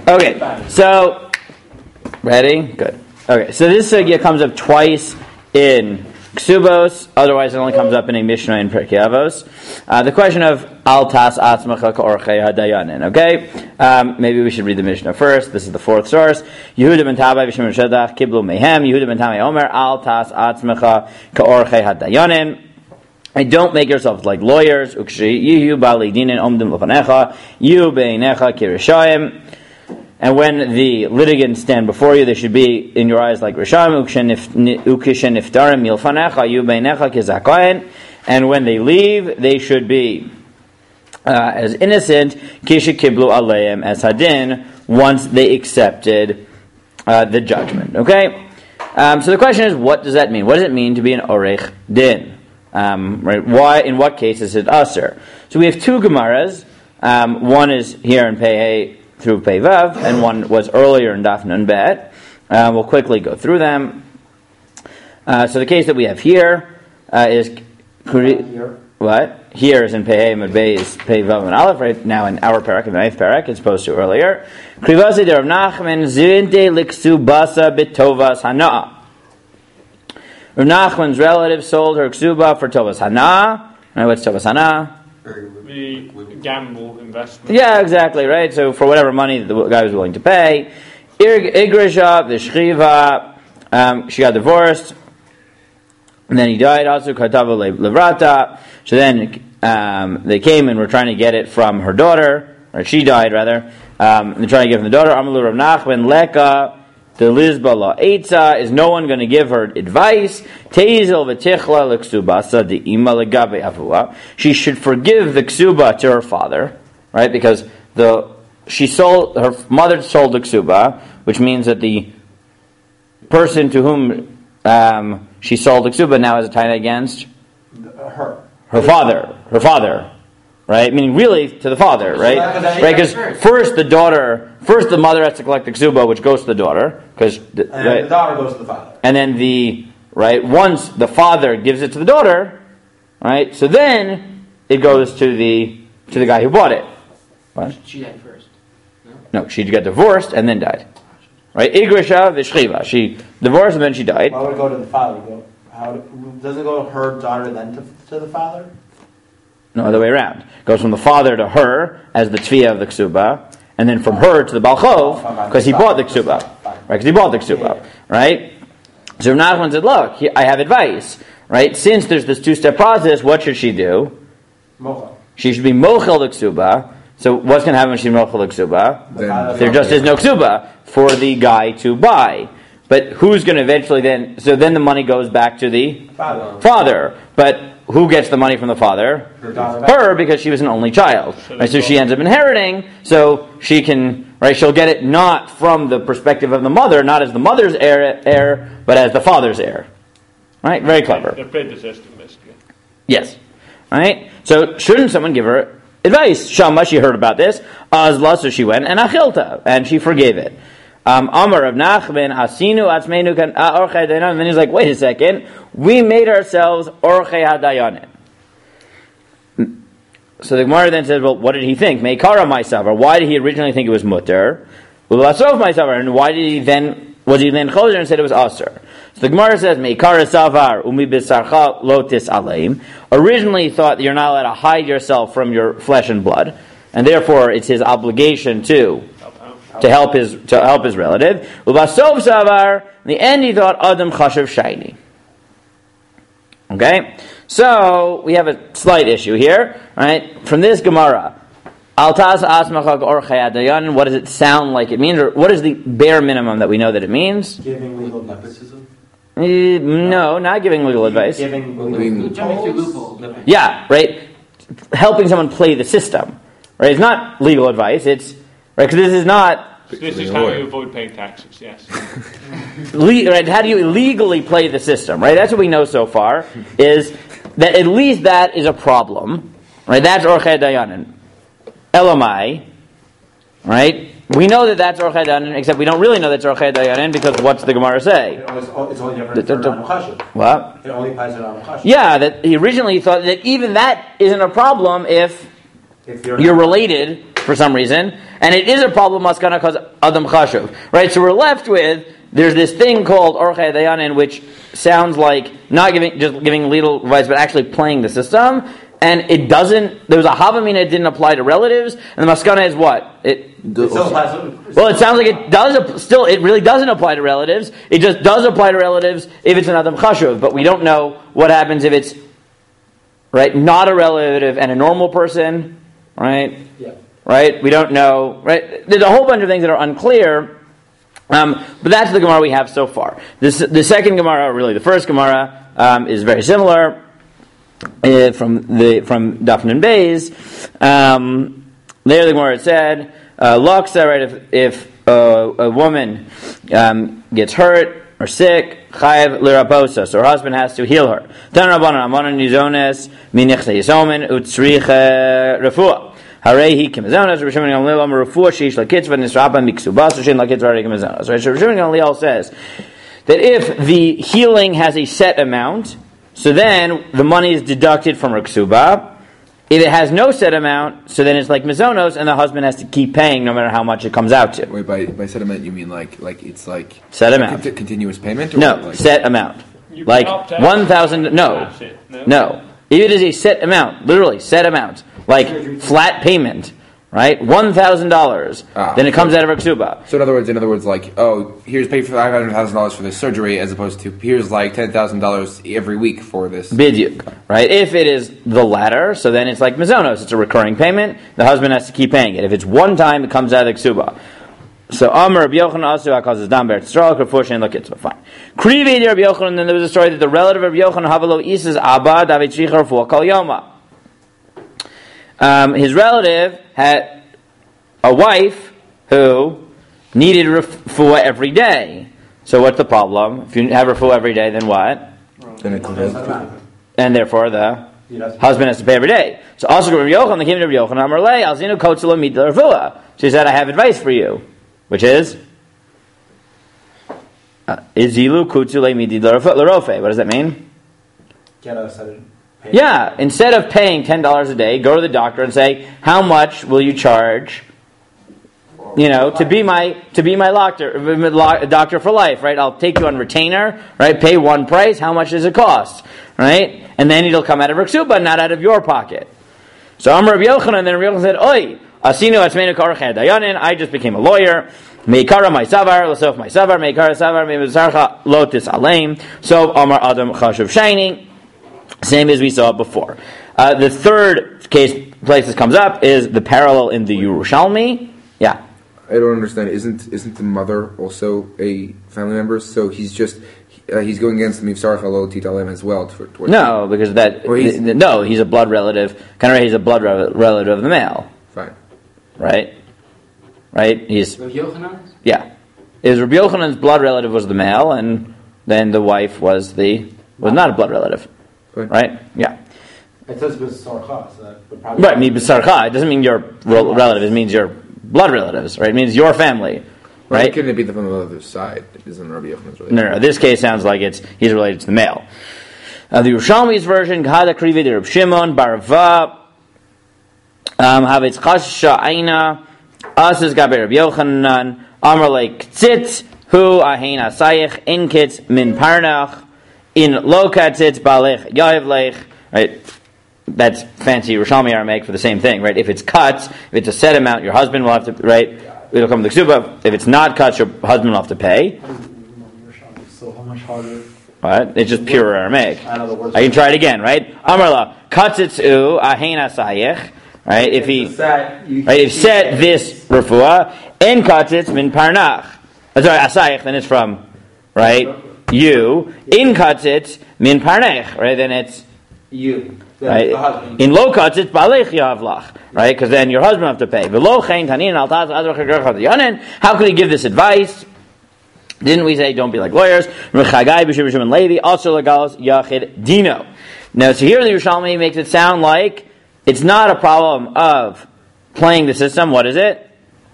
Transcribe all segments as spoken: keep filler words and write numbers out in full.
Okay, so ready? Good. Okay, so this sugya comes up twice in Ksubos, otherwise it only comes up in a Mishnah in Pirkei Avos. Uh, the question of Al Tas Atzmacha K'Orchei HaDayanin. Okay, um, maybe we should read the Mishnah first. This is the fourth source. Yehuda ben Tabai v'Shimon Shedach Kiblu Mehem. Yehuda ben Tamei Omer Al Tas Atzmacha K'Orchei HaDayanin. And don't make yourselves like lawyers. Ukshi Yihu Bali Dinin Omdim L'Fanecha Yihu Beinecha Kirishayim. And when the litigants stand before you, they should be in your eyes like Risham, Ukishen Iftarim Milfanecha, Yubeinecha Kizakayin. And when they leave, they should be uh, as innocent, Kisha Kiblu Aleim, as Hadin, once they accepted uh, the judgment. Okay? Um, so the question is, what does that mean? What does it mean to be an Orech Din? Um, right? Why, in what case is it Aser? So we have two Gemaras. Um, one is here in Pei through Pei Vav, and one was earlier in Daf Nun Bet. Uh, we'll quickly go through them. Uh, so the case that we have here uh, is Here. what? Here is in Pei Mud Bei is Pei Vav and Aleph. Right now in our parak, in the ninth parak, as opposed to earlier. Krivasi de Rav Nachman zinte liksu basa bitovas hana. Rav Nachman's relative sold her ksuba for tovas hana. Right, what's tovas hana? The gamble investment. Yeah, exactly, right? So for whatever money the guy was willing to pay. Igrisha, the Shchiva, um, she got divorced, and then he died. Also, Kartava Levrata. So then um, they came and were trying to get it from her daughter, or she died rather. Um, they're trying to give it from the daughter. Amalu Rav Nachman Leka. The Lizbala Eitza, is no one going to give her advice? Teizel v'tichla l'ksubasa the ima legabe avua. She should forgive the ksuba to her father, right? Because the she sold her mother sold the ksuba, which means that the person to whom um, she sold the ksuba now has a taina against Her. her father, her father. Right, meaning really to the father, right? Right, because first the daughter, first the mother has to collect the ksuba, which goes to the daughter, because and right, the daughter goes to the father. And then the right once the father gives it to the daughter, right? So then it goes to the to the guy who bought it. What? She died first. No, no she got divorced and then died. Right, Igrisha v'shchiva. She divorced and then she died. Why would it go to the father? Go, how does it go to her daughter then to, to the father? No, other way around. It goes from the father to her as the tviya of the ksuba, and then from her to the balchov because he bought the ksuba, right? Because he bought the ksuba, right? So Rav Nachman said, "Look, I have advice, right? Since there's this two-step process, what should she do? Mochel. She should be mochel the ksuba. So what's going to happen when she mochel the ksuba? The there just is no ksuba for the guy to buy." But who's going to eventually then? So then the money goes back to the father. father. But who gets the money from the father? Her daughter. Her, because she was an only child. Right? So she ends up inheriting. So she can, right? She'll get it not from the perspective of the mother, not as the mother's heir, heir but as the father's heir. Right? Very clever. They played the system, basically. Yes. Right? So shouldn't someone give her advice? Shama, she heard about this. Azla, so she went and achilta, and she forgave it. Um, Amar of Nachman, Asinu Atzmeinu kan Orchei Hadayanin. And then he's like, wait a second, we made ourselves Orchei Hadayanin. So the Gemara then says, well, what did he think? Meikara Maisavar. Why did he originally think it was mutter? Ulasov Maisavar. And why did he then, was he then choser and said it was aser? So the Gemara says, Meikara Savar Umi Bisarcha Lotis Aleim. Originally he thought that you're not allowed to hide yourself from your flesh and blood, and therefore it's his obligation to to help his to help his relative. Ubasov Savar. In the end, he thought Adam Chashav Shaini. Okay, so we have a slight issue here, right? From this Gemara, Altas Asmachak Orchei Hadayanin. What does it sound like it means, or what is the bare minimum that we know that it means? Giving legal advice. Uh, no, not giving legal advice. Giving loopholes. Yeah, right. Helping someone play the system, right? It's not legal advice. It's right because this is not. This is how you avoid paying taxes. Yes. Le- right? How do you illegally play the system? Right. That's what we know so far. Is that at least that is a problem, right? That's Orchei Hadayanin. Elamai, right? We know that that's Orchei Hadayanin, except we don't really know that's Orchei Hadayanin because what's the Gemara say? It only, it's only different for Adam Chashav. What? It only applies to Adam Chashav. Yeah, that he originally thought that even that isn't a problem if If you're, you're related for some reason, and it is a problem maskana because adam chashuv, right? So we're left with there's this thing called orchei dayanin, which sounds like not giving just giving legal advice, but actually playing the system, and it doesn't. There was a havamina, it didn't apply to relatives, and the maskana is what it. It still applies to- Well, it sounds like it does still. It really doesn't apply to relatives. It just does apply to relatives if it's an adam chashuv, but we don't know what happens if it's right not a relative and a normal person, right? Yeah. Right? We don't know. Right? There's a whole bunch of things that are unclear, um, but that's the Gemara we have so far. This, the second Gemara, really the first Gemara, um, is very similar uh, from the from Daf Nun Beis. Um, there, the Gemara said. Uh, Laksa, right, if, if uh, a woman um, gets hurt or sick, chayav liraposa, so her husband has to heal her. Tan Rabbanan, amanan nizones, minichse yisomen, utzrich refuah. Harehi kimizones, Rosh Hashanah Gamliel, refuah sheish lakitzva nisrapa miksubas, Rosh Hashanah lakitzva harehi kimizones. Right, so Rosh Hashanah Gamliel says that if the healing has a set amount, so then the money is deducted from her ksuba. If it has no set amount, so then it's like mizonos, and the husband has to keep paying no matter how much it comes out to. Wait, by by set amount you mean like like it's like set amount, conti- continuous payment? Or no, like set amount, You like can opt one out. thousand. No, That's it. No. no. If it is a set amount, literally set amount, like flat payment, right? One thousand dollars. Ah, Then it comes so- out of her ksuba. So in other words, in other words, like oh, here's pay for five hundred thousand dollars for this surgery, as opposed to here's like ten thousand dollars every week for this. Bidyuk, right? If it is the latter, so then it's like mizonos. It's a recurring payment. The husband has to keep paying it. If it's one time, it comes out of the ksuba. So Amar Rabbi Yochanan also causes dam ber tzral kafushin and look it's fine. Krivi Rabbi Yochanan. Then there was a story that the relative of Rabbi Yochanan Havalo Isas Abba David Shrichar for Kol Yoma. Um, his relative had a wife who needed refuah every day. So what's the problem? If you have refuah every day, then what? Then it There's set amount. And therefore the You'd have to- husband has to pay every day. So also Rabbi Yochanan, the king of Rabbi Yochanan, Amar Lei, Alzinu Kotzela Mit Refuah. She said, I have advice for you, which is uh, Izilu Kutzule Midi Larofe. What does that mean? Get a set of pay. Yeah, instead of paying ten dollars a day, go to the doctor and say, how much will you charge? You know, to be my to be my doctor, doctor for life, right? I'll take you on retainer, right? Pay one price. How much does it cost, right? And then it'll come out of Riksuba, not out of your pocket. So Amar Rabbi Yochanan, and then Rabbi Yochanan said, "Oi, asinu atzmeinu karchei dayanin." I just became a lawyer. Meikara my savar, lasof my savar, meikara savar, meimazarcha lotis aleim. So Amar Adam chashuv shining, same as we saw before. Uh, the third case place this comes up is the parallel in the Yerushalmi. Yeah. I don't understand. Isn't isn't the mother also a family member? So he's just uh, he's going against the mivsar chalo titalem as well. To, towards No, because that Or he's- th- th- no, he's a blood relative. Kind of, he's a blood re- relative of the male, Fine. right? Right? He's Rabbi Yochanan? yeah. Is Rabbi Yochanan's blood relative was the male, and then the wife was the was not a blood relative, Fine. right? Yeah, It says b'sarcha, so that would probably. right. I mean, b'sarcha. It doesn't mean your rel- relative. It means your blood relatives, right? It means your family, Why right? couldn't it be the from the other side? It isn't Rabbi Yochanan's related. No, no, no. This case sounds like it's he's related to the male. Uh, the Yerushalmi's version, Gehada Krivi de Reb Shimon Barava, um, Havitz Chasha Aina, Asas Gaber Reb Yochanan, Amar Leik Tzitz, Hu Ahein Asayich, In Kitz Min Parnach, In Loka Tzitz Balech Yahiv Lech, right? That's fancy Yerushalmi Aramaic for the same thing, right? If it's cut, if it's a set amount, your husband will have to, right? It'll come to the ksuba. If it's not cut, your husband will have to pay. So how much harder? Right? It's just pure Aramaic. I know the words. I can try it again, right? Amarla katzitzu ahein asayich. Right? If he, Set, you right? If set this refuah and katzitz min parnach. Uh, sorry, asayich. Then it's from, right? You in katzitz min parnech. Right? Then it's you. The, right. the husband. In lo katzitz balech yavlach. Right? Because then your husband will have to pay. V'lo chein tanin al taz adrach gerchad yanen. How could he give this advice? Didn't we say don't be like lawyers? Rechagai b'shim b'shim and Levi also legalos yachid dino. Now, so here the Yerushalmi makes it sound like it's not a problem of playing the system. What is it?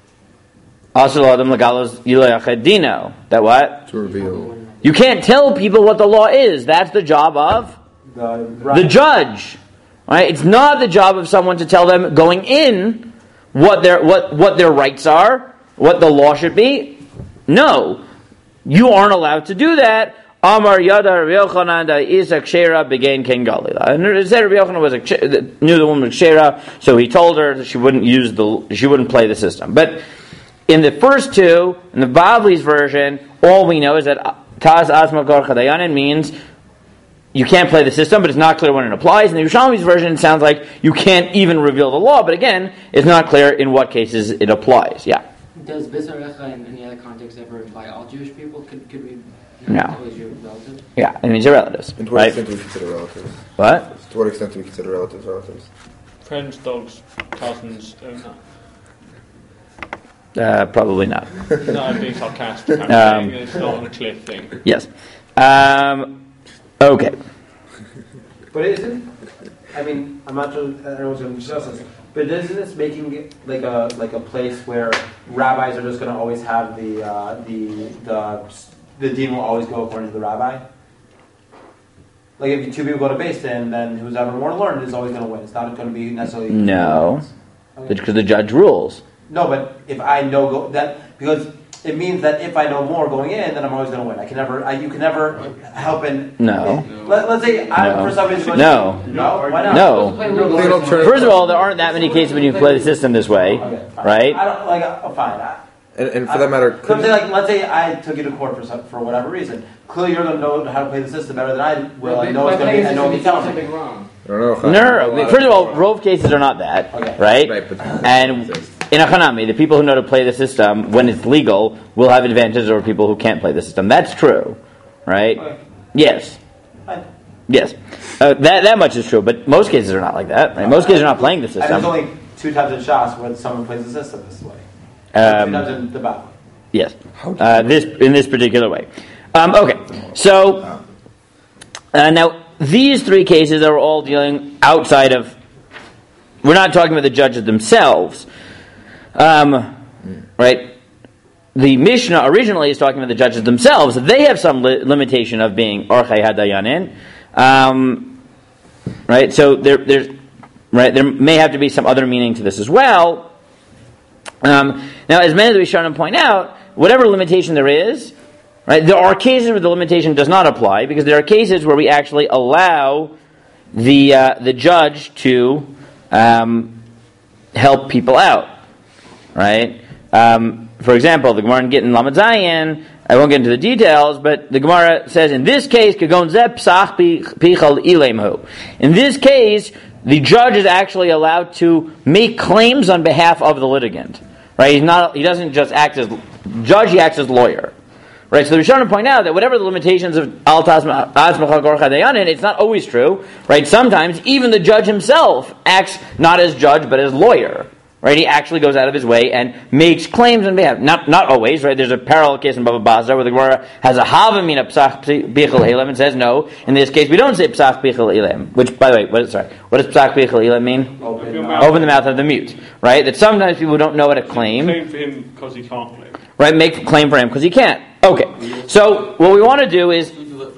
Also adam legalos yachid dino. That what? To reveal. You can't tell people what the law is. That's the job of The, the judge. Right? It's not the job of someone to tell them going in what their what what their rights are, what the law should be? No, you aren't allowed to do that. Amar Yada Rabbi Yochanan da Isa Kshera began King Galila. And it said Rabbi Yochanan was a, knew the woman was Kshera, so he told her that she wouldn't use the she wouldn't play the system. But in the first two, in the Bavli's version, all we know is that Taz Asma Gor Chadayanin means you can't play the system, but it's not clear when it applies. In the Yerushalmi's version, it sounds like you can't even reveal the law, but again, it's not clear in what cases it applies. Yeah. Does Bisarecha in any other context ever imply all Jewish people? Could could we? No. Always your relatives? Yeah, it means your relatives. And to what right? extent do we consider relatives? What? To what extent do we consider relatives relatives? Friends, dogs, cousins. Uh, Uh, probably not. no, I'm being sarcastic. I'm Um, saying it's not a clear thing. Yes. Um, okay. But isn't, I mean, I'm not sure, I don't know what's going to discuss this, but isn't this making it like a like a place where rabbis are just going to always have the uh, the the the dean will always go according to the rabbi? Like if you two people go to Beis Din, then who's ever more learned is always going to win. It's not going to be necessarily No. Okay. Because the judge rules. No, but if I know go, that because it means that if I know more going in, then I'm always going to win. I can never, I, you can never help in. No. Let, let's say I No. for some reason. No. No. Why not? No. First of all, there aren't that many cases when you play the system this way, Okay, fine. right? I don't like. Oh, fine. I, And, and for that matter, so I'm saying, like, let's say I took you to court for some, for whatever reason. Clearly, you're going to know how to play the system better than I will. I know it's going to be. I know what you're telling me. something wrong. I don't know. No, no, no. First of all, rove cases are not that, Okay. right? Right, but And in a Hanami, the people who know to play the system when it's legal will have advantages over people who can't play the system. That's true, right? Okay. Yes. Fine. Yes. Uh, that that much is true, but most cases are not like that, right? Most cases are not playing the And there's system. only two types of shots where someone plays the system this way. Um, two types in the battle. Yes. Uh, this in this particular way. Um, okay. So uh, now these three cases are all dealing outside of. We're not talking about the judges themselves, um, right? The Mishnah originally is talking about the judges themselves. They have some li- limitation of being Orchei Hadayanin, um, right? So there, there's right. There may have to be some other meaning to this as well. Um, now, as many of the Rishonim point out, whatever limitation there is, right? There are cases where the limitation does not apply because there are cases where we actually allow the uh, the judge to um, help people out, right? Um, for example, the Gemara in Gittin Lamed Zayin, I won't get into the details, but the Gemara says in this case, Kagon Zeh Psach Pichal Ilemhu. In this case, the judge is actually allowed to make claims on behalf of the litigant. Right? He's not. He doesn't just act as judge. He acts as lawyer. Right? So the Rishonim point out that whatever the limitations of Al Tasmacha Gor Chadayanin, it's not always true. Right? Sometimes even the judge himself acts not as judge but as lawyer. Right? He actually goes out of his way and makes claims on behalf. Not not always. Right? There's a parallel case in Baba Basra where the Gemara has a havamina psach bichel elam and says no. In this case, we don't say psach bichel elam. Which, by the way, what is sorry? What does psach bichel elam mean? Open, Open the mouth of the mute, right? That sometimes people don't know how to claim, Claim for him because he can't claim. right? Make a claim for him because he can't. Okay, so what we want to do is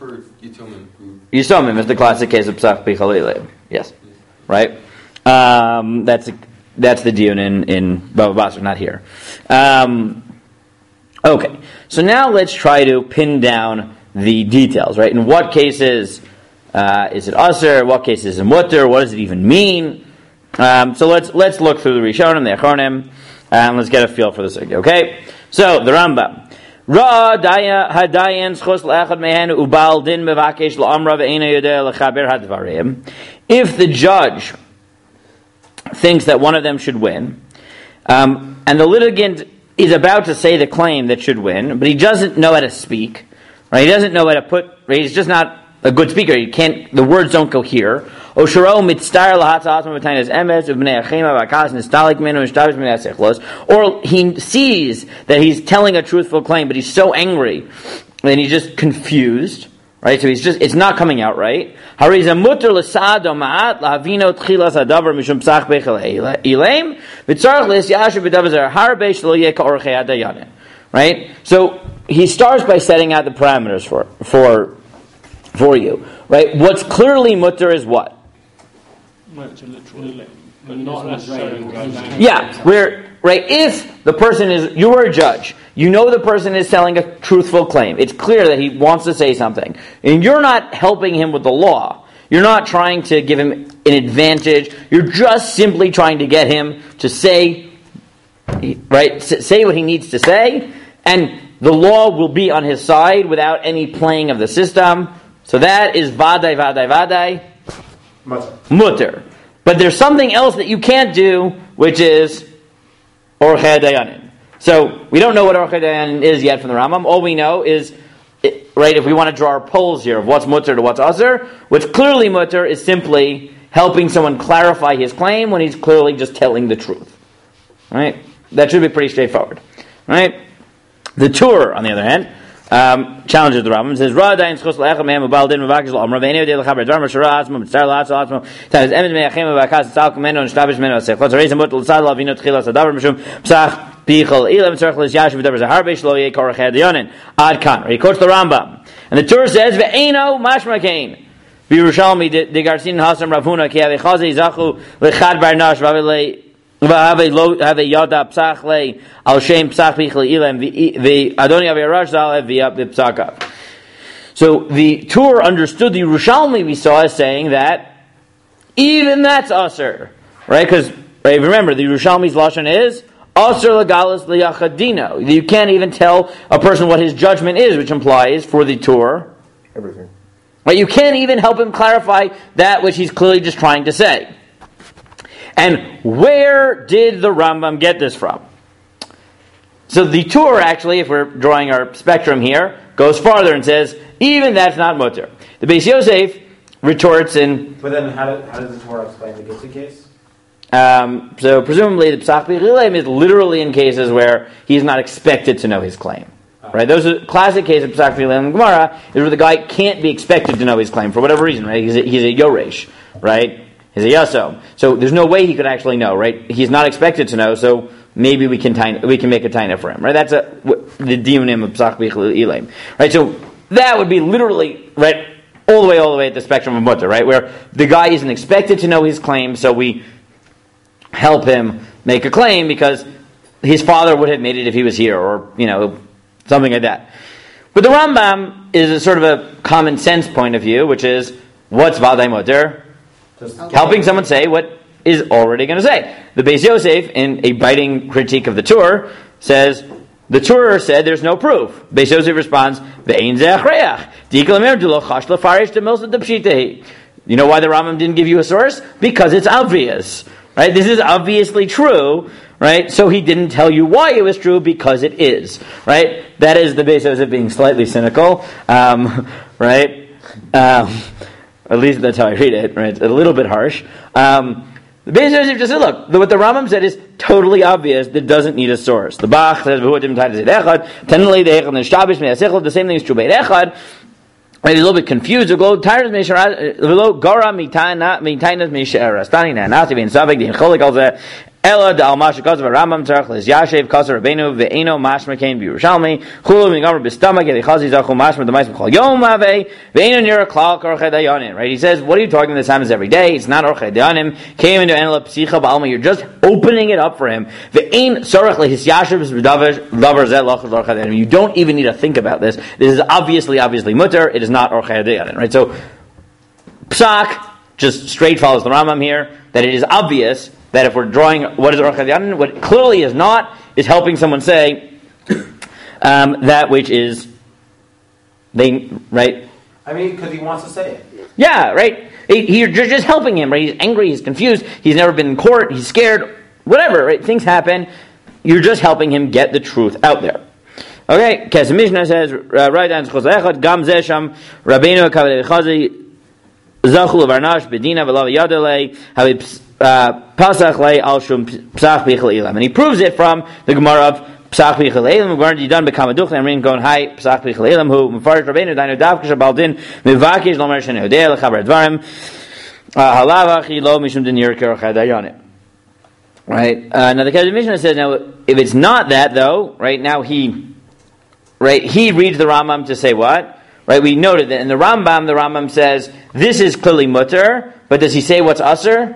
Yisomim is the classic case of psach bichal elam. Yes, right. Um, that's that's the diun in in Baba Basra, not here. Um, okay, so now let's try to pin down the details, right? In what cases uh, is it aser? What cases is it mutter? What does it even mean? Um, so let's let's look through the Rishonim, the Achronim, and let's get a feel for this. Okay, so the Rambam. Ra daya hadayan schos le'achad mehen ubal din mevakesh la'amra ve'ena yodeh lechaber hadvarim. If the judge thinks that one of them should win, um, and the litigant is about to say the claim that should win, but he doesn't know how to speak, right? He doesn't know how to put. Right? He's just not a good speaker. He can't. The words don't cohere. Or he sees that he's telling a truthful claim, but he's so angry, and he's just confused. Right, so he's just—it's not coming out right. Right, so he starts by setting out the parameters for for for you. Right, what's clearly mutter is what? Well, it's a literal But not necessarily right now. Yeah, where, right, if the person is, you are a judge, you know the person is selling a truthful claim, it's clear that he wants to say something, and you're not helping him with the law, you're not trying to give him an advantage, you're just simply trying to get him to say, right, say what he needs to say, and the law will be on his side without any playing of the system. So that is vaday, vaday, vaday, Mutter. mutter. But there's something else that you can't do, which is orchei dayanin. So we don't know what orchei dayanin is yet from the Rambam. All we know is, right, if we want to draw our polls here of what's mutter to what's asur, what's clearly mutter is simply helping someone clarify his claim when he's clearly just telling the truth. Right? That should be pretty straightforward. Right? The Tur, on the other hand, um, challenges the Rambam. Says, "Ra dayin schus le'echem mehem ubal din mevakish l'amra ve'enei yodei l'chaber dvar mashara atzmo mitzar la'atzo atzmo taz emet me'achem mevakas tzal kumeno nishtabish meno asech l'tz reizem mut l'tzad l'avino tchila sadavar mishum psach pichol ilam tzarech l'zyash v'davar zahar beish lo yeh korach hadayonin ad kan." He quotes the Rambam, and the Tur says, "Ve'eno mashma kain." B'Yerushalmi de Garsin Hasam Ravuna ki havechazi zachu l'chad bar nash v'avelei have a lo have a yada psachle al shem psach bichle ilam the adoni have a rajzal via psakav. So the Tur understood the Yerushalmi we saw as saying that even that's asur, right? Because right, remember the Yerushalmi's lashon is asur legalis liyachadino. You can't even tell a person what his judgment is, which implies for the Tur Everything. right. You can't even help him clarify that which he's clearly just trying to say. And where did the Rambam get this from? So the Tur actually, if we're drawing our spectrum here, goes farther and says, even that's not mutter. The Beis Yosef retorts in... But then how, do, how does the Torah explain the Gitzi case? Um, so presumably the Psach B'Chileim is literally in cases where he's not expected to know his claim. Right? Those are classic cases of Psach B'Chileim and Gemara, is where the guy can't be expected to know his claim for whatever reason, right? He's a, he's a Yoresh, right? He's a Yaso. So there's no way he could actually know, right? He's not expected to know, so maybe we can taina, we can make a taina for him, right? That's a, the diunim of Psach B'Chileim, right? So that would be literally, right, all the way, all the way at the spectrum of mutter, right? Where the guy isn't expected to know his claim, so we help him make a claim because his father would have made it if he was here, or, you know, something like that. But the Rambam is a sort of a common sense point of view, which is, what's Vadai Mutter? Just Helping someone say what is already going to say. The Beis Yosef, in a biting critique of the Tur, says, the Tur said there's no proof. Beis Yosef responds, Ve'ein ze achreach. Dikal amir dulo chash lefarish de milsa de pshitehi. You know why the Rambam didn't give you a source? Because it's obvious. Right? This is obviously true. Right? So he didn't tell you why it was true, because it is. Right? That is the Beis Yosef being slightly cynical. Um, right? Um, at least that's how I read it. Right? It's a little bit harsh. Um, the Beis Yosef just said, look, what the Rambam said is totally obvious. That doesn't need a source. The Bach says, the same thing is true by Echad. He's a little bit confused. The glow tired of Mishara, the glow Gora Mitana, Mitainas Mishara, standing there, not to be in Savik, the Cholik also, Ella, the Almash, because of a Rambam Tarach, is Yashev, Kasar, Rabbeinu, Ve'eno, Mashma, Kain, Yerushalmi, Chulu, Mingamar, Bistama, Gedi Chazi, Zachu, Mashma, the Mais, Chol, Yom, Ave, Ve'eno, Nira, Klal, Orchei Dayanim, right? He says, what are you talking? This happens every day. It's not Orchei Dayanim. Came into Enela, Psicha, Ba'alma, you're just opening it up for him. Ve'en, Sorach, His Yashev, Davar, Zeh, Lachos, Orchei Dayanim. You don't even need to think about this. This is obviously, obviously mutter. It is not Orchei Dayanim, right? So, Psak just straight follows the Rambam here, that it is obvious that if we're drawing what is Orchei Dayanin, what clearly is not, is helping someone say um, that which is, they right? I mean, because he wants to say it. Yeah, right? He, he, you're just helping him, right? He's angry, he's confused, he's never been in court, he's scared, whatever, right? Things happen. You're just helping him get the truth out there. Okay, because the Mishnah says, right down to Chosechot, Gam Zesham, Rabbeinu Kaveh Chazi, Zachul Varnash, Bedina, Velav Yadele, Havit Pasach Le Al Shum Psach Bichel Elam. And he proves it from the Gemara of Psach Bichel Elam. We're going to be done become a duch and ring going hi Psach Bichel Elam who Mefarish Rabbeinu Dainu Davkish Baldin Mivakish Lomer Shene Hodeh Lechaber Dvarim Halavachi Lo Mishum Dinir Kerachad Dayanim. Right. Uh, now the Kesef Mishnah says, now if it's not that though, right now he, right he reads the Rambam to say what? Right. We noted that in the Rambam, the Rambam says this is clearly mutter, but does he say what's asur?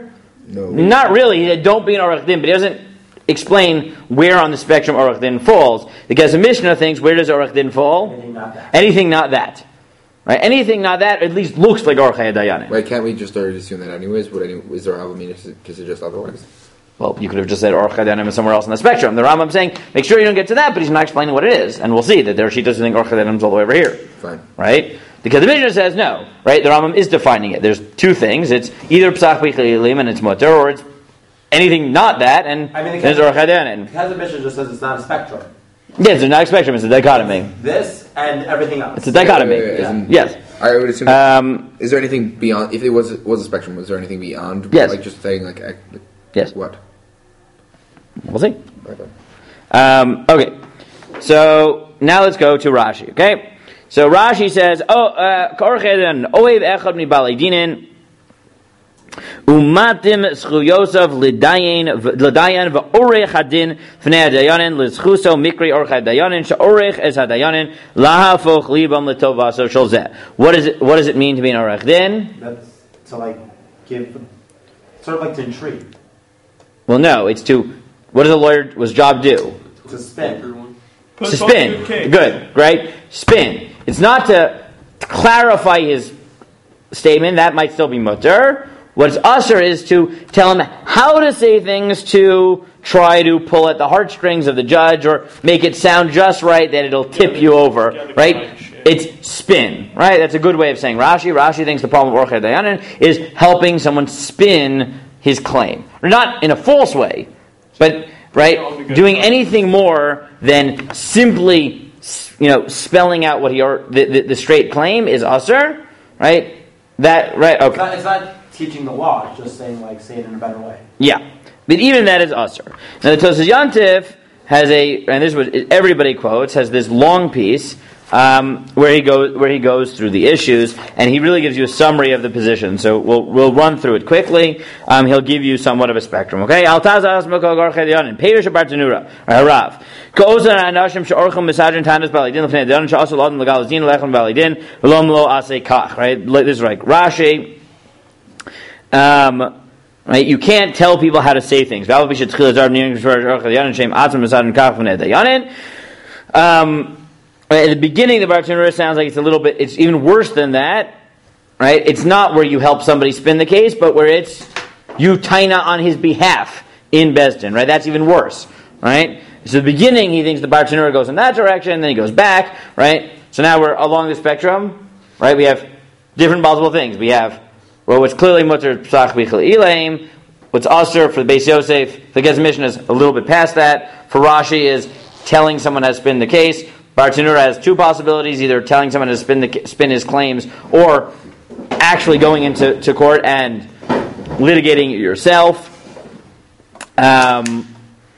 No. Not really. He said, don't be an Orach Din, but he doesn't explain where on the spectrum Orach Din falls. Because the Mishnah thinks, where does Orach Din fall? Anything not that. Anything not that. Right? Anything not that at least looks like Orach Dayanin. Right? Can't we just already assume that anyways? Would any, is there Avamina to, to suggest otherwise? Well, you could have just said Orach Dayanim is somewhere else on the spectrum. The Rambam saying, make sure you don't get to that, but he's not explaining what it is. And we'll see that there she doesn't think Orach Dayanim is all the way over here. Fine. Right? Because the Mishnah says no. Right? The Rambam is defining it. There's two things. It's either Psach B'Chililim and it's Mutter, or it's anything not that, and I mean, there's Orach Dayanim. Because the Mishnah just says it's not a spectrum. Yes, there's not a spectrum. It's a dichotomy. This and everything else. It's a dichotomy. Yeah, yeah, yeah. Yes. I would assume. Um, is there anything beyond? If it was was a spectrum, was there anything beyond? Yes. Like just saying like. ac- Yes. What? We'll see. Okay. Um, okay, so now let's go to Rashi. Okay, so Rashi says, "Oh, Korchedan Oev Echad Mi Baledinin Umatim Schuyosav Lidayin Lidayan VaOrech Hadin Fnei Dayanin Lizchuso Mikri Orchad Dayanin Sheorech Es Hadayanin Lahafoch Libam Letovaso Sholzeh." What does it? What does it mean to be an Orech Din? That's to like give, sort of like to entreat, Well, no, it's to. What does a lawyer's job do? to spin. To spin. Good, right? Spin. It's not to clarify his statement. That might still be mutter. What's usher is to tell him how to say things to try to pull at the heartstrings of the judge or make it sound just right that it'll tip you over, right? It's spin, right? That's a good way of saying Rashi. Rashi thinks the problem with Orchei Dayanin is helping someone spin his claim. Not in a false way, but right, doing anything more than simply, you know, spelling out what he or the, the, the straight claim is usher, right? That right? It's Okay, not, it's not teaching the law. It's just saying like say it in a better way. yeah. But even that is usher. Now the Tosas Yantif has a, and this is what everybody quotes, has this long piece. Um, where he goes, where he goes through the issues, and he really gives you a summary of the position. So we'll we'll run through it quickly. Um, he'll give you somewhat of a spectrum. Okay, Altazas Mekol Gorchei Dayanin, Peirush Bartanura, Harav, Kozen Anashim Sheorchim Misajin Tanis Balidin Lefnei Dayanin She'asur L'Adam Legal Din Lechem Balidin V'Lom Lo Asei Kach. Right, this is like Rashi. Um, right, you can't tell people how to say things. Um. Right, at the beginning, the Bartanura sounds like it's a little bit, it's even worse than that, right? It's not where you help somebody spin the case, but where it's you taina on his behalf in Besdin, right? That's even worse, right? So at the beginning, he thinks the Bartanura goes in that direction, and then he goes back, right? So now we're along the spectrum, right? We have different possible things. We have, well, what's clearly mutter psach b'chil ilaim, what's usher for the Beis Yosef, the Gezim Mishnah is a little bit past that. For Rashi is telling someone how to spin the case. Bartanura has two possibilities, either telling someone to spin the spin his claims or actually going into to court and litigating it yourself. Um,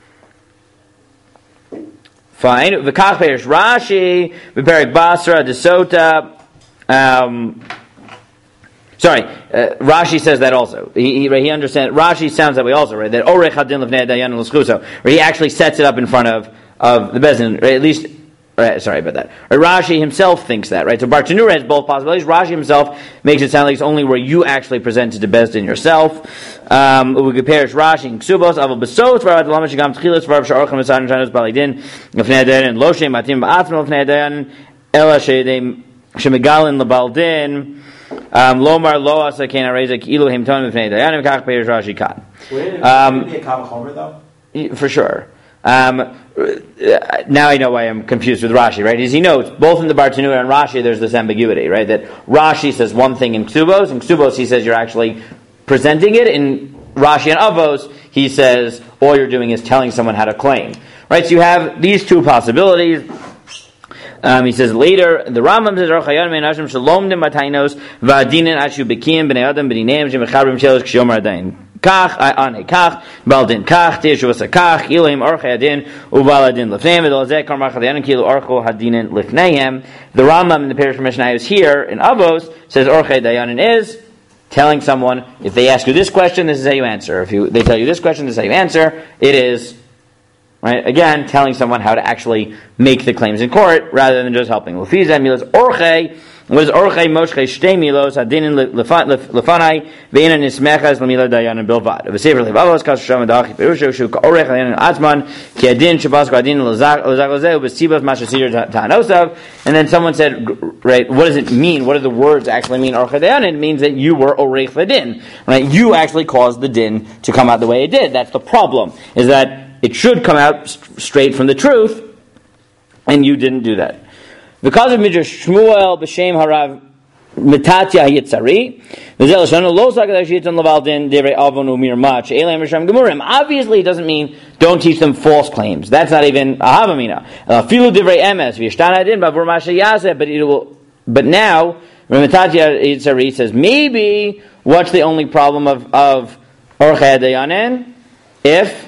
fine. V'kach perish Rashi, v'perek Basra, Desota. Um, sorry, uh, Rashi says that also. He, he, he understands. Rashi sounds that way also, right? That Orech Hadin Lefnei Dayanin L'Schuso, where he actually sets it up in front of, of the Bezdin, right? At least. Right, sorry about that. Right, Rashi himself thinks that, right? So Bartanura has both possibilities. Rashi himself makes it sound like it's only where you actually present it to Bezdin yourself. Um, we could perish Rashi and Ksubos, Aval Besot, Varat Lama Shigam Tchilas, Varab Sha'orchem Esan Shanos Balidin, Lefnei Dayan, Lo Shem Matim Ba'atzim Lefnei Dayan, Ela She'edem Shemegalin Lebaldin, Lomar Lo Asa Kena Rezek Ilu Himton Lefnei Dayan, Kach perish Rashi Kan. Would it, um, would it be a Kal Chomer though? For sure. Um, now I know why I'm confused with Rashi, right? As he notes, both in the Bartanura and Rashi, there's this ambiguity, right? That Rashi says one thing in Ksubos, and Ksubos he says you're actually presenting it. In Rashi and Avos, he says all you're doing is telling someone how to claim, right? So you have these two possibilities. Um, he says later, the Rambam says, "Archayan mein Hashem shalom dem matainos va'adinen ashu bekim bnei adam b'dinem shemechabrim shelos k'shomar adayin." Kach, ane kach, baldin kach, teshuvasa kach, ilohim orchei hadin, uvaladin lefneim, v'dolazeh karmach hadayanim kilu orcho hadinin lefneihem. The Rambam in the Parish Mishnah is here in Avos says orchei dayanin is telling someone if they ask you this question, this is how you answer. If you they tell you this question, this is how you answer. It is right again telling someone how to actually make the claims in court rather than just helping. Lefizeh milas orchei was orchei moshchei shtei milos hadinin lefanai ve'ina nismechas lamila dayanan bilvad. Of a sefer levavos kas sham dachi perusho shu orech dayanan atzman ki adin shabas adin lozak lozak ubesibos mashasir ta'anosav. And then someone said, right, what does it mean? What do the words actually mean? Orchei dayanan, it means that you were orech ladin, right? You actually caused the din to come out the way it did. That's the problem, is that it should come out st- straight from the truth, and you didn't do that. Because of Midrash Shmuel b'shem harav Metatya Yitzari, obviously it doesn't mean don't teach them false claims. That's not even a havamina. But it will. But now Metatya Yitzari says maybe what's the only problem of of Orchei Dayanan if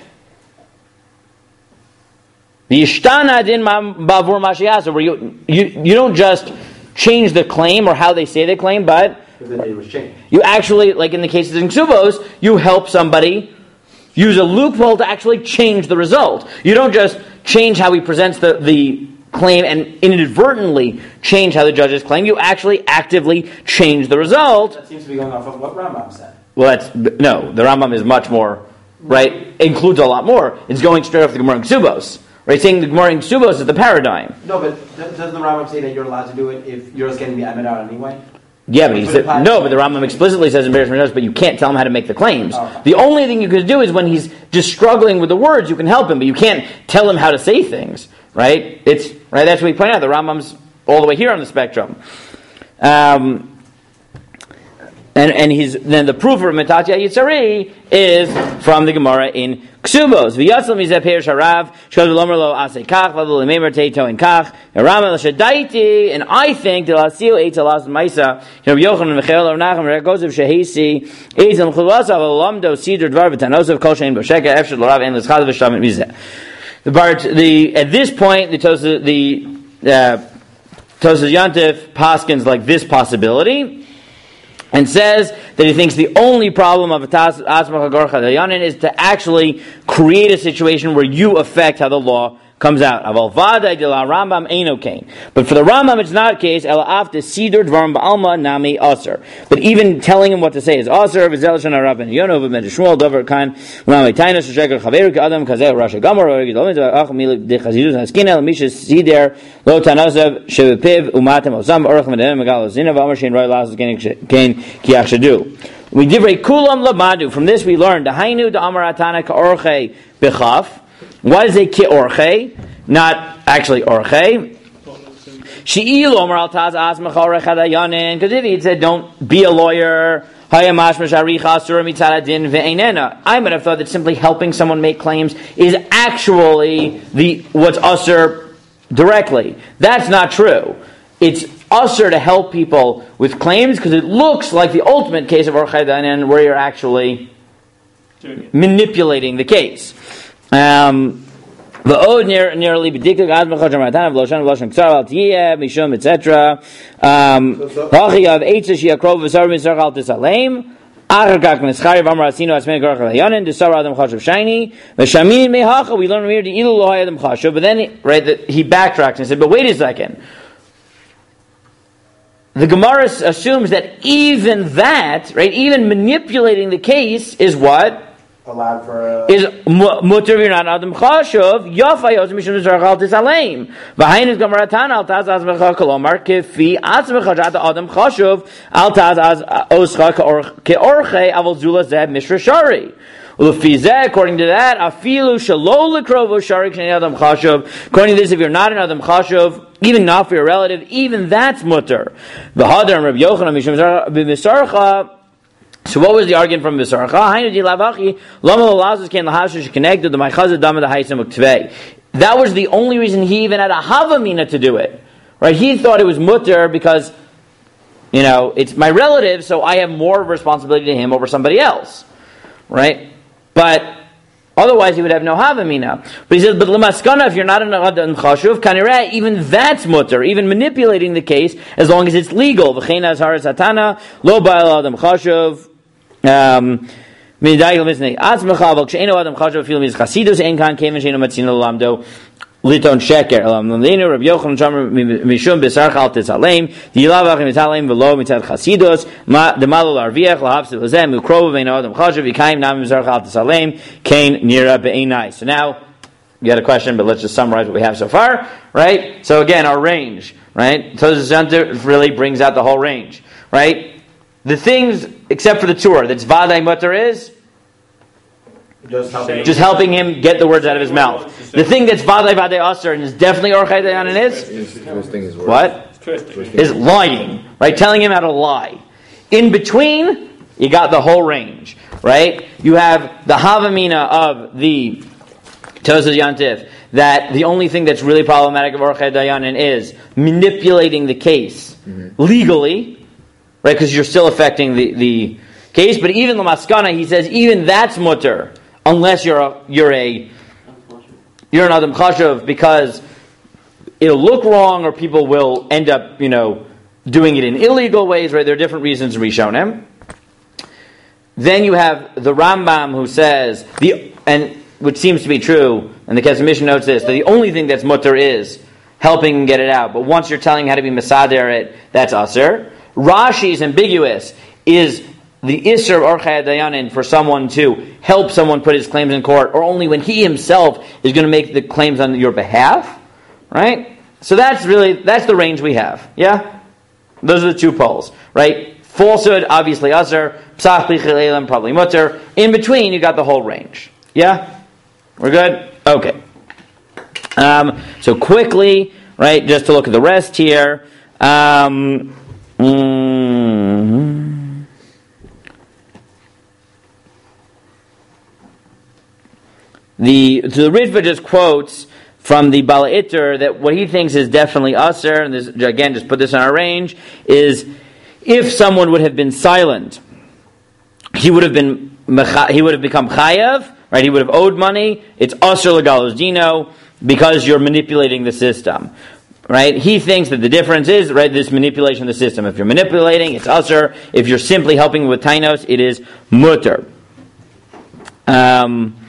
the Yishtana din bavur mashiyasa, where you, you you don't just change the claim or how they say the claim, but you actually, like in the cases in Ksubos, you help somebody use a loophole to actually change the result. You don't just change how he presents the, the claim and inadvertently change how the judges claim. You actually actively change the result. That seems to be going off of what Rambam said. Well, that's, no, the Rambam is much more, right, includes a lot more. It's going straight off the Gemara in Ksubos. Right, saying the Gemara in Ksubos is the paradigm. No, but doesn't the Rambam say that you're allowed to do it if you're just getting the emet out anyway? Yeah, but he said, no, but the Rambam explicitly says in Beresh Midrash, but you can't tell him how to make the claims. Oh, okay. The only thing you can do is when he's just struggling with the words, you can help him, but you can't tell him how to say things. Right? It's right. That's what we point out. The Rambam's all the way here on the spectrum. Um, And and he's then the proof for Metatya Yitzari is from the Gemara in Ksubos. V'yatzal mizeh peirush harav shkol v'lomer lo asei kach v'lo l'meimer teito in kach Rama l'shadaiti, and I think the lasiu eitz alas ma'isa Rabbi Yochanan v'cheil Rav Nachman regozav shehisi eitz al chulasav alamdo sidur dvar v'tanosav kol shein b'sheka efshad l'rav en l'schad v'shtamit mizeh. The part the at this point the Tosas the uh, Tosas Yantif paskins like this possibility. And says that he thinks the only problem of Atzmach Agorcha Dayanin is to actually create a situation where you affect how the law comes out. But for the Rambam, it's not the case. But even telling him what to say is aser. We divrei kulam lamadu. From this we learned the hainu the amaratana ka'orchei bechaf. What is a ki'orchei? Not actually orchei. She'ilu omer al taz asmach orech hadayanin. Because if he said don't be a lawyer, hayamash masharicha asur mitzad adin ve'einena. I might have thought that simply helping someone make claims is actually the what's asur directly. That's not true. It's usher to help people with claims because it looks like the ultimate case of Orchei Dayanan where you're actually manipulating the case. Um, the od nearly bediktuk azmachot ramatanav loshan loshan ksar al tiyeh mishum et cetera. Hachi of eitzah shiakrov v'sar v'sar al tisalem. Achakak neschari v'amar asinu asmei gorach dayanan desar adam chashav shiny v'shamin mehacha. We learn from here the ilu lo hayadam chashav. But then right the, he backtracks and said, but wait a second. The Gemara assumes that even that, right, even manipulating the case is what? Allowed for... Uh, is mutter v'nan adam chashuv, yafayos mishum zerachal tisaleim. V'hainus Gemara tan al taz az mecha kolomar kefi atzmecha jata adam chashuv al taz az oscha keorche avol zula zeb mishra shari. According to that, afilu shalo lekrovo sharik sheni adam chashuv. According to this, if you're not an adam chashuv, even not for your relative, even that's mutter. The Hadar and Rabbi Yochanan mishum b'misarcha. So what was the argument from Misarcha? That was the only reason he even had a havamina to do it. Right? He thought it was mutter because, you know, it's my relative, so I have more responsibility to him over somebody else. Right? But otherwise he would have no havamina. But he says, but lemaskana, if you're not an adam chashuv, kanireh, even that's mutter, even manipulating the case, as long as it's legal. V'chein azhar satana, lo ba'al adam chashuv, Um, Liton sheker. Elam lamdinu Rabbi Yochanan Shomer mishum b'sarcha al titzalem dilavach mitzalem v'lo mitzad chasidus ma demalo larviach lahavsid lazem ukrov v'ein adam chashav v'kaim nam b'sarcha al titzalem kain nira be'einai. So now you had a question, but let's just summarize what we have so far, right? So again, our range, right? Tosas Yontif really brings out the whole range, right? The things, except for the Torah, that's Vadai Mutter is Just helping. just helping him get the words out of his mouth. The thing that's Vadai Vadai Aser and is definitely Orchai Dayanan is Twisting his words. what? Is lying, right? Telling him how to lie. In between, you got the whole range, right? You have the Havamina of the Tosas Yontif, that the only thing that's really problematic of Orchai Dayanan is manipulating the case mm-hmm. legally, right? Because you're still affecting the, the case. But even the Maskana, he says, even that's mutter, unless you're a, you're a you're an Adam Chashav, because it'll look wrong, or people will end up, you know, doing it in illegal ways, right? There are different reasons in Rishonim. Then you have the Rambam who says the and which seems to be true, and the Kesef Mishnah notes this, that the only thing that's mutter is helping him get it out. But once you're telling how to be Masader it, that's Aser. Rashi is ambiguous. Is the Isser of Orchai Dayanan for someone to help someone put his claims in court, or only when he himself is going to make the claims on your behalf? Right? So that's really, that's the range we have. Yeah? Those are the two poles. Right? Falsehood, obviously Aser. Psach B'chil Elam, probably mutter. In between, you got the whole range. Yeah? We're good? Okay. Um, so quickly, right, just to look at the rest here. Um, mm, the so the Ritva just quotes from the Bala Itter that what he thinks is definitely Aser, and this, again, just put this in our range, is if someone would have been silent, he would have been he would have become chayav. Right, he would have owed money. It's Aser Legalos Dino because you're manipulating the system. Right, he thinks that the difference is right this manipulation of the system. If you're manipulating, it's Aser. If you're simply helping with Tainos, it is Mutter. Um,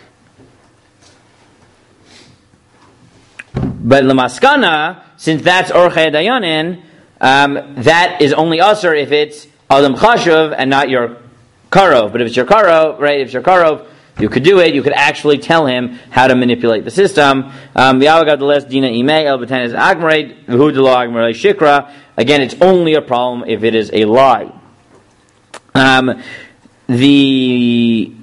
but Lamaskana, since that's Orchai Dayanan, um, that is only Aser if it's Adam Chashav and not your Karov. But if it's your Karov, right, if it's your Karov, you could do it. You could actually tell him how to manipulate the system. Um, Again, it's only a problem if it is a lie. Um, the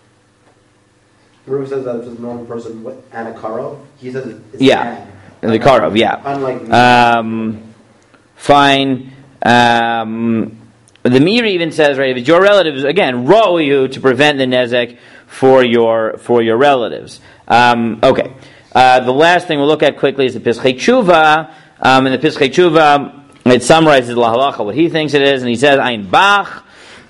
Ruth says that it's a normal person with and a Karo. He says it's yeah, an. the Karov, yeah. Unlike um, fine. Um, the Mir even says, right, if it's your relatives, again, row you to prevent the nezek for your for your relatives. Um, okay. Uh, the last thing we'll look at quickly is the Pischei Tshuva. Um, in the Pischei Tshuva, it summarizes la halacha, what he thinks it is, and he says, Ein Bach.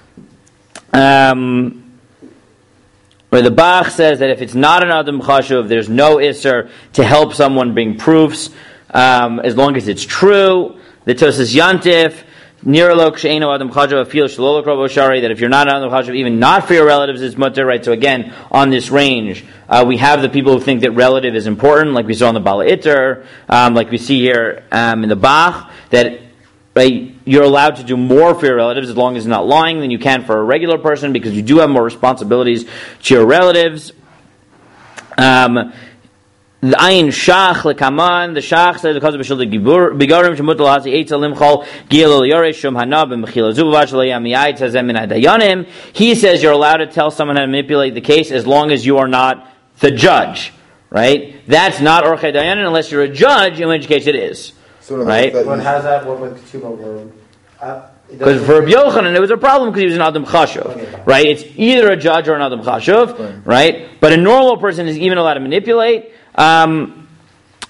Um, where the Bach says that if it's not an Adam Chashuv, there's no Isser to help someone bring proofs, um, as long as it's true. The Tosas Yontif, Niralok she'eno adam chashav afil shalolok rabo shari, that if you're not adam chashav, even not for your relatives, is mutter, right? So again, on this range, uh, we have the people who think that relative is important, like we saw in the Bala Itter, um, like we see here um, in the Bach, that right, you're allowed to do more for your relatives as long as it's not lying than you can for a regular person, because you do have more responsibilities to your relatives. Um, The Ayin Shach lekaman. The Shach says because of Bishul the Bigarim Shemutal Hasi Eitzel Limchol Gilul Yoresh Shum Hanab Mechila Zubav Shalayam Yait Tazem Min Adayanim. He says you're allowed to tell someone how to manipulate the case as long as you are not the judge, right? That's not Orchai Dayanan unless you're a judge, in which case it is, so right? But how does that work with Ketubah? Because for Rabbi Yochanan, it was a problem because he was an Adam Chashuv, okay, right? It's either a judge or an Adam Chashuv, right? But a normal person is even allowed to manipulate. Um,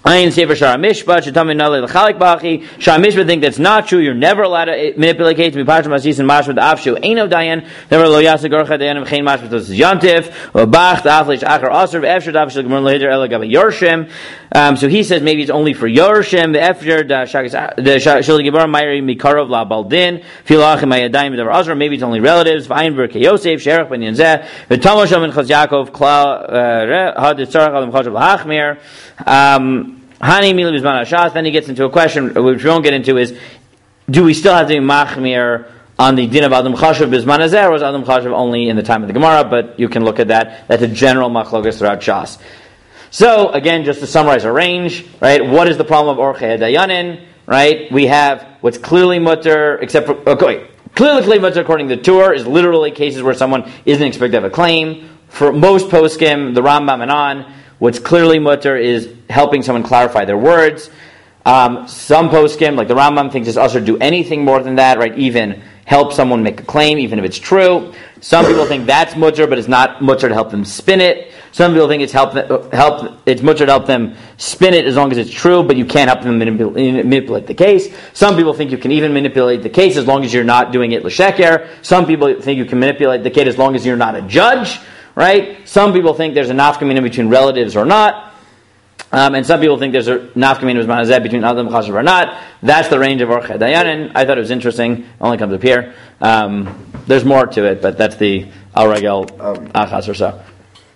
Ayin Sefer Shara Mishpat, Shetami Nale L'chalik Bachi. Shara Mishpat think that's not true. You're never allowed to manipulate case to be Pashim Masis and Mashmat Afshu. Eino Dayan. Never Lo Yasa Gorcha Dayanim Chain Mashmat Tos Yantif. Bach Aflish Achar Asr. Efshar Afshar Gemur Later Ela Gaba Yorshim. Um, so he says maybe it's only for Yorshim. The Efshar the Shul Gibor Mayri Mikarov La Baldin. Filachim Ayadayim Davar Asr. Maybe it's only relatives. Vayin Ber Yosef Sherach Ben Yanzeh. V'Tamosham and Chaz Yaakov Kla Had Tzarach Alam Chashav Lahachmir. Um. Hani Mili Bizman Hashas. Then he gets into a question which we won't get into is, do we still have to be machmir on the din of Adam Chashav Bizman Hazeh, or is Adam Chashav only in the time of the Gemara? But you can look at that. That's a general machlokas throughout Shas. So again, just to summarize our range, right? What is the problem of Orchei Dayanin? Right? We have what's clearly mutter, except for okay, wait, clearly clearly mutter according to the Tur is literally cases where someone isn't expected to have a claim. For most poskim, the Rambam and on, what's clearly mutter is helping someone clarify their words. Um, some poskim, like the Rambam, thinks it's usher to do anything more than that, right? Even help someone make a claim, even if it's true. Some people think that's mutter, but it's not mutter to help them spin it. Some people think it's help, help it's mutter to help them spin it as long as it's true, but you can't help them manipul- manipulate the case. Some people think you can even manipulate the case as long as you're not doing it l'sheker. Some people think you can manipulate the case as long as you're not a judge, right? Some people think there's a nafkamina between relatives or not. Um, and some people think there's a nafkamina between Adam Chashav or not. That's the range of Orchei Dayanin. I thought it was interesting. It only comes up here. Um, there's more to it, but that's the Al Regel um, Achas or so.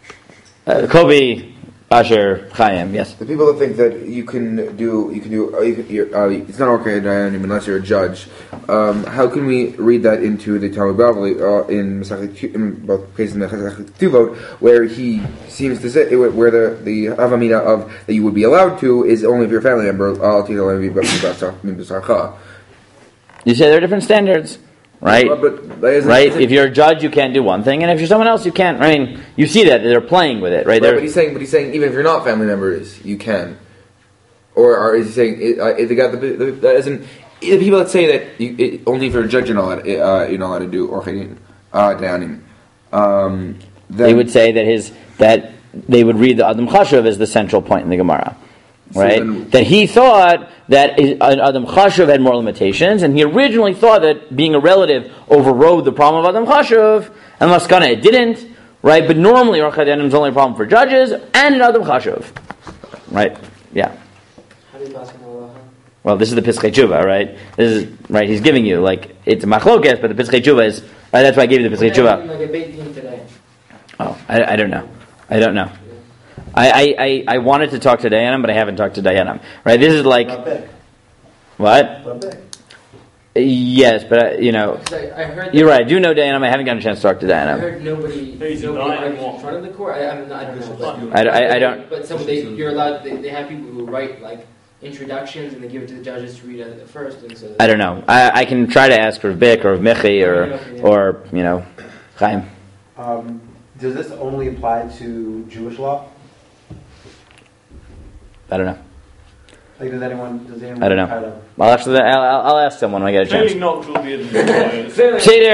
Uh, Kobe Asher Chaim, yes. The people that think that you can do, you can do, uh, you can, you're, uh, it's not Orchei Dayanim unless you're a judge. Um, how can we read that into the Talmud Bavli uh, in Masachet, in both cases in Masachet Tuvot, where he seems to say, where the the avamina of that you would be allowed to is only if you're a family member. You say there are different standards. Right, but, but right. If you're a judge, you can't do one thing, and if you're someone else, you can't. I mean, you see that they're playing with it, right? right but he's saying, but he's saying, even if you're not family members, you can. Or, or is he saying, uh, the guy, the, the, that isn't the people that say that you, it, only if you're a judge, you're not allowed, uh, you're not allowed to do Orchei Dayanim. Um, they would say that his that they would read the Adam Chashav as the central point in the Gemara. Right? So then, that he thought that Adam Chashav had more limitations, and he originally thought that being a relative overrode the problem of Adam Chashav, and Maskana it didn't, right? But normally Orchei Dayanim is only a problem for judges and in Adam Chashav. Right? Yeah. How do you pass on Allah? Well, this is the Pischei Tshuva, right? This is right, he's giving you, like, it's a machlokes, but the Pischei Tshuva is, right, that's why I gave you the Pischei Tshuva. Like a Beit Din today. Oh, I, I don't know. I don't know. I, I, I wanted to talk to Dayanim, but I haven't talked to Dayanim. Right? This is like what? Yes, but uh, you know, I, I heard you're right. I do know Dayanim. I haven't gotten a chance to talk to Dayanim. I heard nobody, nobody argues in front of the court. I, I, mean, I don't know. But, I, I, I don't. But some they, you're allowed. They, they have people who write like introductions, and they give it to the judges to read it first. And so I don't know. I, I can try to ask for Vic or Michi or yeah. or you know, Chaim. Um, does this only apply to Jewish law? I don't know. Like, does anyone? Does anyone? I don't know. I'll, actually, I'll, I'll ask someone when I get a chance. Maybe not will be Stay there.